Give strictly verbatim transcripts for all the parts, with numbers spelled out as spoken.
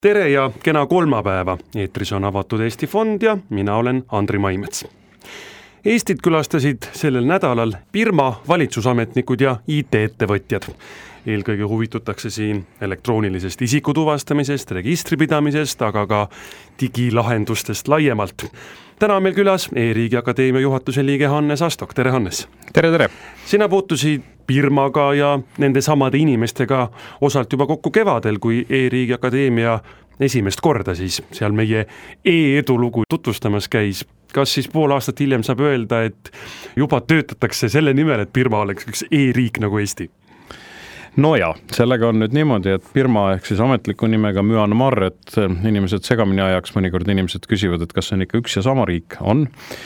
Tere ja kena kolmapäeva, eetris on Avatud Eesti Fond ja mina olen Andri Maimets. Eestit külastasid sellel nädalal Birma valitsusametnikud ja I T-ettevõtjad. Eelkõige huvitutakse siin elektroonilisest isikutuvastamisest, registripidamisest, aga ka digilahendustest laiemalt. Täna on meil külas E-riigi Akadeemia juhatuse liige Hannes Astok. Tere, Hannes! Tere, tere! Sina puutusid Birmaga ja nende samade inimestega osalt juba kokku kevadel, kui E-riigi Akadeemia esimest korda siis seal meie e-edulugu tutvustamas käis. Kas siis pool aastat hiljem saab öelda, et juba töötatakse selle nimel, et Birma oleks üks e-riik nagu Eesti? No ja, sellega on nüüd niimoodi, et Birma ehk siis ametliku nimega Myanmar, et inimesed segamini ajaks, mõnikord inimesed küsivad, et kas see on ikka üks ja sama riik? On.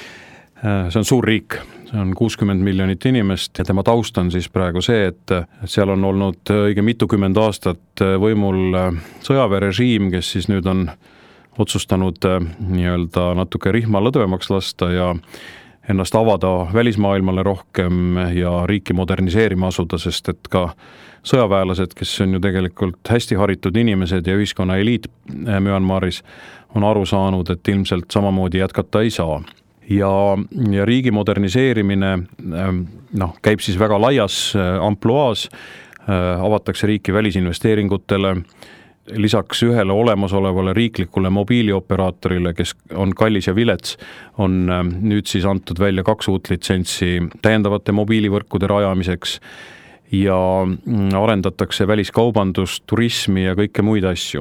See on suur riik, see on kuuskümmend miljonit inimest ja tema taust on siis praegu see, et seal on olnud õige mitukümmend aastat võimul sõjaväerežiim, kes siis nüüd on otsustanud nii-öelda natuke rihma lõdvemaks lasta ja ennast avada välismaailmale rohkem ja riiki moderniseerima asuda, sest et ka sõjaväelased, kes on ju tegelikult hästi haritud inimesed ja ühiskonna eliit Myanmaris, on aru saanud, et ilmselt samamoodi jätkata ei saa. Ja, ja riigi moderniseerimine noh, käib siis väga laias ampluaas, avatakse riiki välisinvesteeringutele, lisaks ühele olemasolevale riiklikule mobiilioperaatorile, kes on kallis ja vilets, on nüüd siis antud välja kaks uut litsentsi täiendavate mobiilivõrkude rajamiseks ja arendatakse väliskaubandust, turismi ja kõike muid asju.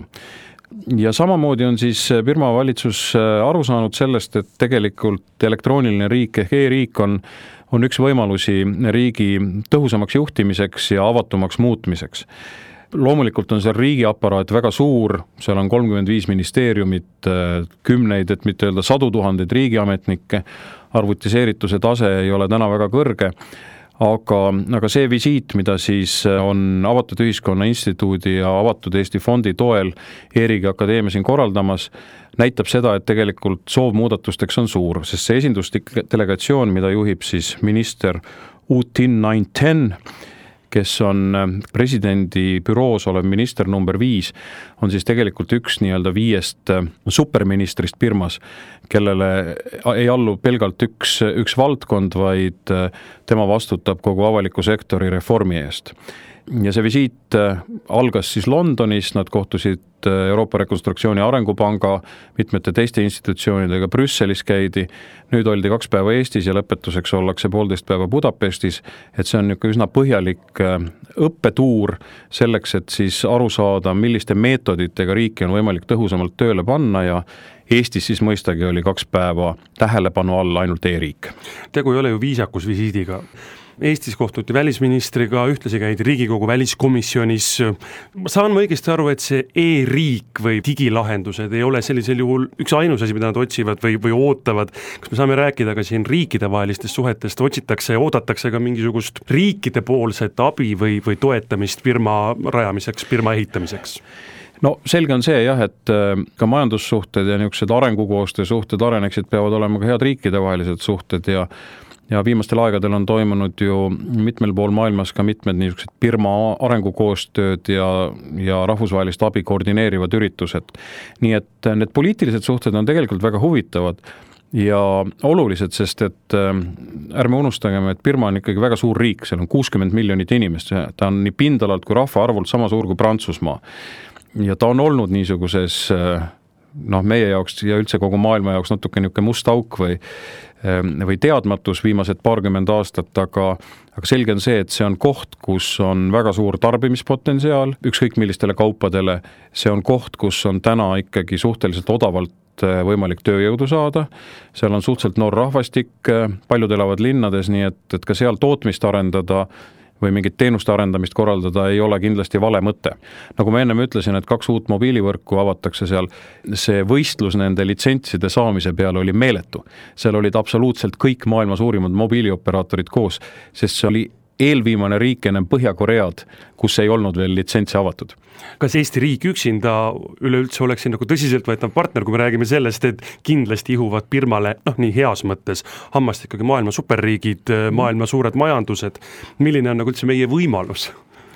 Ja samamoodi on siis Birma valitsus aru saanud sellest, et tegelikult elektrooniline riik ehk e-riik on, on üks võimalusi riigi tõhusamaks juhtimiseks ja avatumaks muutmiseks. Loomulikult on seal riigiaparaat väga suur, seal on kolmkümmend viis ministeeriumit, kümneid, et mitte öelda sadu tuhandeid riigiametnikke, arvutiseerituse tase ei ole täna väga kõrge, aga, aga see visiit, mida siis on Avatud Ühiskonna Instituudi ja Avatud Eesti Fondi toel E-riigi Akadeemia siin korraldamas, näitab seda, et tegelikult soov muudatusteks on suur, sest see esindusdelegatsioon, mida juhib siis minister U Tin Nainten, kes on presidendi büroos olev minister number viis, on siis tegelikult üks nii-öelda viiest superministrist Birmas, kellele ei allu pelgalt üks, üks valdkond, vaid tema vastutab kogu avaliku sektori reformi eest. Ja see visiit algas siis Londonis, nad kohtusid Euroopa Rekonstruktsiooni Arengupanga, mitmete teiste institutsioonidega Brüsselis käidi, nüüd oldi kaks päeva Eestis ja lõpetuseks ollakse poolteist päeva Budapestis, et see on üsna põhjalik õppetuur selleks, et siis aru saada, milliste meetoditega riiki on võimalik tõhusamalt tööle panna ja Eestis siis mõistagi oli kaks päeva tähelepanu all ainult e-riik. Tegu ei ole ju viisakusvisiidiga. Eestis kohtuti välisministriga, ühtlasi käidi Riigikogu väliskomisjonis. Saan ma õigesti aru, et see e-riik või digilahendused ei ole sellisel juhul üks ainus asi, mida nad otsivad või, või ootavad. Kas me saame rääkida ka siin riikide vahelistest suhetest, otsitakse ja oodatakse ka mingisugust riikide poolset abi või, või toetamist Birma rajamiseks, Birma ehitamiseks? No selge on see jah, et ka majandussuhted ja niisugused arengukoostöö suhted areneksid, peavad olema ka head riikide vahelised suhted ja Ja viimastel aegadel on toimunud ju mitmel pool maailmas ka mitmed niisugused Birma arengukoostööd ja, ja rahvusvahelist abi koordineerivad üritused. Nii et need poliitilised suhted on tegelikult väga huvitavad ja olulised, sest et ärme unustagem, et Birma on ikkagi väga suur riik, seal on kuuskümmend miljonit inimest, ta on nii pindalalt kui rahvaarvult sama suur kui Prantsusmaa. Ja ta on olnud niisuguses noh, meie jaoks ja üldse kogu maailma jaoks natuke niisugune must auk või, või teadmatus viimased paarkümmend aastat, aga, aga selge on see, et see on koht, kus on väga suur tarbimispotentsiaal, ükskõik millistele kaupadele, see on koht, kus on täna ikkagi suhteliselt odavalt võimalik tööjõudu saada, seal on suhteliselt noor rahvastik, paljud elavad linnades, nii et, et ka seal tootmist arendada või mingit teenuste arendamist korraldada ei ole kindlasti vale mõte. Nagu ma ennem ütlesin, et kaks uut mobiilivõrku avatakse seal, see võistlus nende litsentside saamise peale oli meeletu. Seal olid absoluutselt kõik maailma suurimad mobiilioperaatorid koos, sest see oli eelviimane riik enne Põhja-Koread, kus ei olnud veel litsentsi avatud. Kas Eesti riik üksinda üleüldse oleks nagu tõsiselt võetav partner, kui me räägime sellest, et kindlasti ihuvad Birmale, noh nii heas mõttes, hammast ikkagi maailma superriigid, maailma suured majandused. Milline on nagu üldse meie võimalus?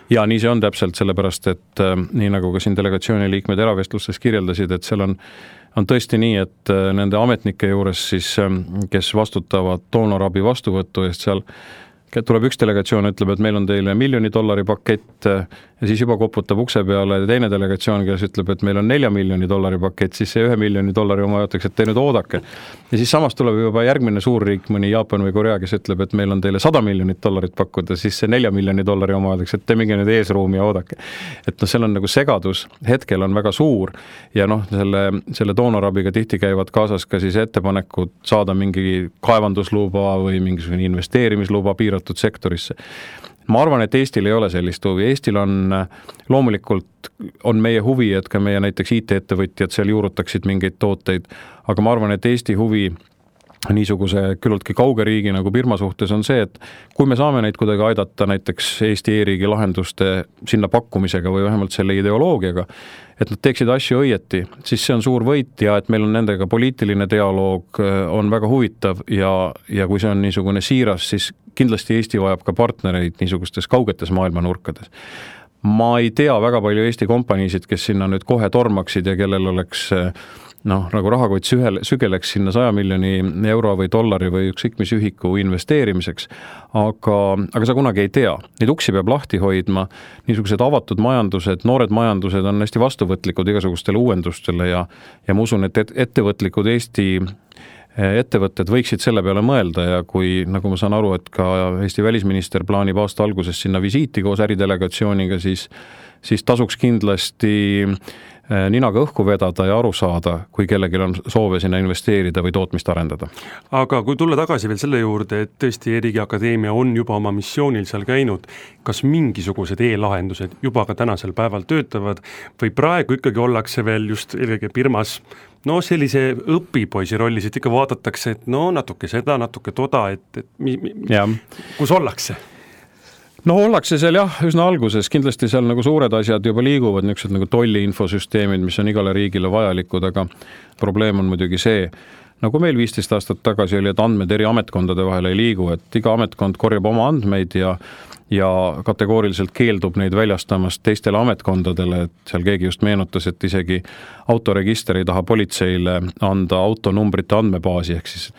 ja nii see on täpselt sellepärast, et äh, nii nagu ka siin delegatsiooni liikmed eravestlustes kirjeldasid, et seal on, on tõesti nii, et äh, nende ametnike juures siis, äh, kes vastutavad doonorabi vastuvõttu eest seal, tuleb üks delegatsioon, ütleb, et meil on teile miljoni dollari pakett ja siis juba koputab ukse peale teine delegatsioon, kes ütleb, et meil on nelja miljoni dollari pakett, siis see ühe miljoni dollari oma öeldakse, et te nüüd oodake. Ja siis samas tuleb juba järgmine suurriik, mõni Jaapan või Korea, kes ütleb, et meil on teile sada miljonit dollarit pakkuda, siis see nelja miljoni dollari oma öeldakse, et te minge nüüd eesruumi ja oodake. Et no seal on nagu segadus, hetkel on väga suur ja noh, selle, selle doonorabiga tihti käivad kaasas ka siis ettepanekud saada mingi kaevandusluba või mingisugune investeerimisluba piiratud sektorisse. Ma arvan, et Eestil ei ole sellist huvi. Eestil on loomulikult on meie huvi, et ka meie näiteks I T-ettevõtjad seal juurutaksid mingeid tooteid, aga ma arvan, et Eesti huvi niisuguse küllultki kauge riigi nagu Birma suhtes on see, et kui me saame neid kuidagi aidata näiteks Eesti e-riigi lahenduste sinna pakkumisega või vähemalt selle ideoloogiaga, et nad teeksid asju õieti, siis see on suur võit ja et meil on nendega poliitiline dialoog on väga huvitav ja, ja kui see on niisugune siiras, siis kindlasti Eesti vajab ka partnereid niisugustes kaugetes maailmanurkades. Ma ei tea väga palju Eesti kompaniisid, kes sinna nüüd kohe tormaksid ja kellel oleks noh, nagu rahakott sügeleks sinna saja miljoni euro või dollari või ükskõik mis ühiku investeerimiseks, aga, aga sa kunagi ei tea. Neid uksi peab lahti hoidma, niisugused avatud majandused, noored majandused on hästi vastuvõtlikud igasugustele uuendustele ja, ja ma usun, et ettevõtlikud Eesti ettevõtted võiksid selle peale mõelda ja kui, nagu ma saan aru, et ka Eesti välisminister plaanib aasta alguses sinna visiiti koos äridelegatsiooniga, siis, siis tasuks kindlasti ninaga õhku vedada ja aru saada, kui kellelgi on soove sinna investeerida või tootmist arendada. Aga kui tulla tagasi veel selle juurde, et tõesti E-riigi Akadeemia on juba oma missioonil seal käinud, kas mingisugused e-lahendused juba ka tänasel päeval töötavad või praegu ikkagi ollakse veel just eelkõige Birmas no sellise õpipoisi rollis, et ikka vaadatakse, et no natuke seda, natuke toda, et, et mi, mi, kus ollakse? No ollakse seal jah, üsna alguses, kindlasti seal nagu suured asjad juba liiguvad, niisugused nagu tolli infosüsteemid, mis on igale riigile vajalikud, aga probleem on muidugi see, nagu meil viisteist aastat tagasi oli, et andmed eri ametkondade vahel ei liigu, et iga ametkond korjab oma andmeid ja, ja kategooriliselt keeldub neid väljastamast teistele ametkondadele, et seal keegi just meenutas, et isegi autoregister ei taha politseile anda autonumbrite andmebaasi, ehk siis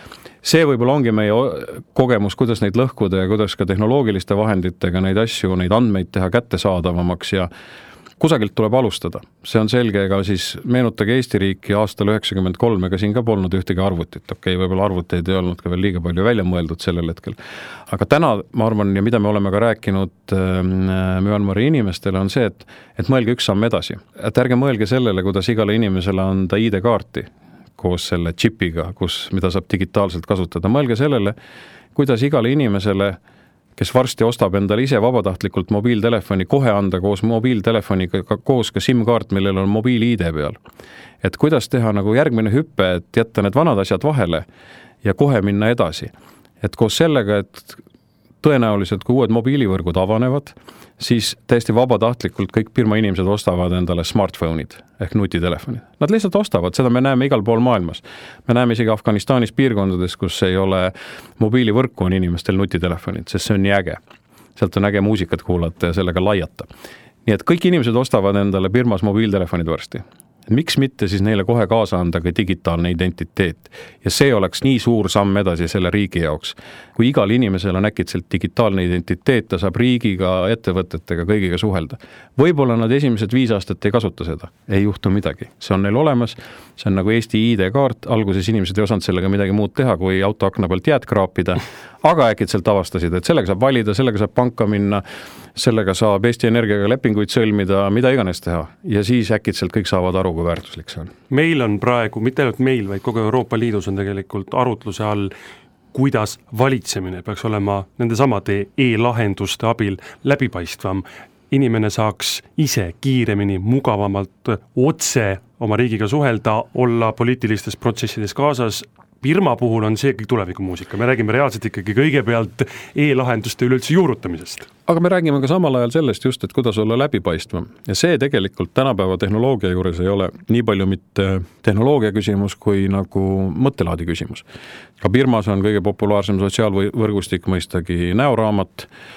see võib-olla ongi meie kogemus, kuidas neid lõhkuda ja kuidas ka tehnoloogiliste vahenditega neid asju, neid andmeid teha kättesaadavamaks ja kusagilt tuleb alustada. See on selge, ega siis meenutage Eesti riiki aastal üheksakümmend kolm, ega siin ka polnud ühtegi arvutit. Okei, võib-olla arvuteid ei olnud ka veel liiga palju välja mõeldud sellel hetkel. Aga täna, ma arvan, ja mida me oleme ka rääkinud Myanmari inimestele, on see, et, et mõelge üks samm edasi. Et ärge mõelge sellele, kuidas igale inimesele anda I D-kaarti koos selle chipiga, kus, mida saab digitaalselt kasutada. Mõelge sellele, kuidas igale inimesele, kes varsti ostab endale ise vabatahtlikult mobiiltelefoni, kohe anda koos mobiiltelefoniga koos ka SIM-kaart, millel on mobiil-I D peal. Et kuidas teha nagu järgmine hüppe, et jätta need vanad asjad vahele ja kohe minna edasi. Et koos sellega, et tõenäoliselt, kui uued mobiilivõrgud avanevad, siis täiesti vabatahtlikult kõik Birma inimesed ostavad endale smartphone'id ehk nutitelefonid. Nad lihtsalt ostavad, seda me näeme igal pool maailmas. Me näeme isegi Afganistanis piirkondades, kus ei ole mobiilivõrku, on inimestel nutitelefonid, sest see on nii äge. Sealt on äge muusikat kuulata ja sellega laiata. Nii et kõik inimesed ostavad endale Birmas mobiiltelefonid varsti. Miks mitte siis neile kohe kaasa anda ka digitaalne identiteet? Ja see oleks nii suur samm edasi selle riigi jaoks. Kui igal inimesel on äkitselt digitaalne identiteet, ta saab riigiga, ettevõtetega, kõigiga suhelda. Võib-olla nad esimesed viis aastat ei kasuta seda. Ei juhtu midagi. See on neil olemas. See on nagu Eesti I D-kaart. Alguses inimesed ei osanud sellega midagi muud teha, kui autoakna pealt jääd kraapida. Aga äkitselt avastasid, et sellega saab valida, sellega saab panka minna, sellega saab Eesti Energiaga lepinguid sõlmida, mida iganes teha. Ja siis äkitselt kõik saavad aru, kui väärtuslik see on. Meil on praegu, mitte ainult meil, vaid kogu Euroopa Liidus on tegelikult arutluse all, kuidas valitsemine peaks olema nende samade e-lahenduste abil läbipaistvam. Inimene saaks ise kiiremini, mugavamalt otse oma riigiga suhelda, olla poliitilistes protsessides kaasas. Birma puhul on see kõik tulevikumuusika. Me räägime reaalselt ikkagi kõigepealt e-lahenduste üleüldse juurutamisest. Aga me räägime ka samal ajal sellest just, et kuidas olla läbipaistvam. Ja see tegelikult tänapäeva tehnoloogia juures ei ole nii palju mitte tehnoloogia küsimus kui nagu mõttelaadi küsimus. Ka Birmas on kõige populaarsem sotsiaalvõrgustik mõistagi näoraamat.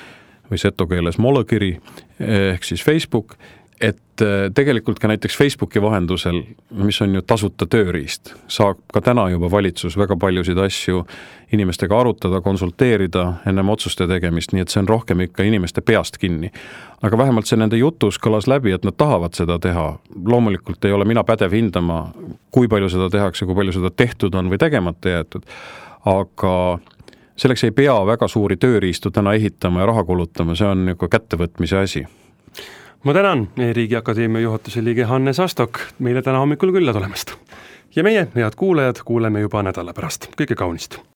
või seto keeles molekiri ehk siis Facebook, et tegelikult ka näiteks Facebooki vahendusel, mis on ju tasuta tööriist, saab ka täna juba valitsus väga paljusid asju inimestega arutada, konsulteerida ennem otsuste tegemist, nii et see on rohkem ikka inimeste peast kinni. Aga vähemalt see nende jutus kõlas läbi, et nad tahavad seda teha. Loomulikult ei ole mina pädev hindama, kui palju seda tehakse, kui palju seda tehtud on või tegemata jäetud, aga selleks ei pea väga suuri tööriistu täna ehitama ja raha kulutama, see on nagu kättevõtmise asi. Ma tänan Riigi Akadeemia juhatuse liige Hannes Astok meile täna hommikul külla tulemast. Ja meie, head kuulajad, kuuleme juba nädala pärast. Kõike kaunist!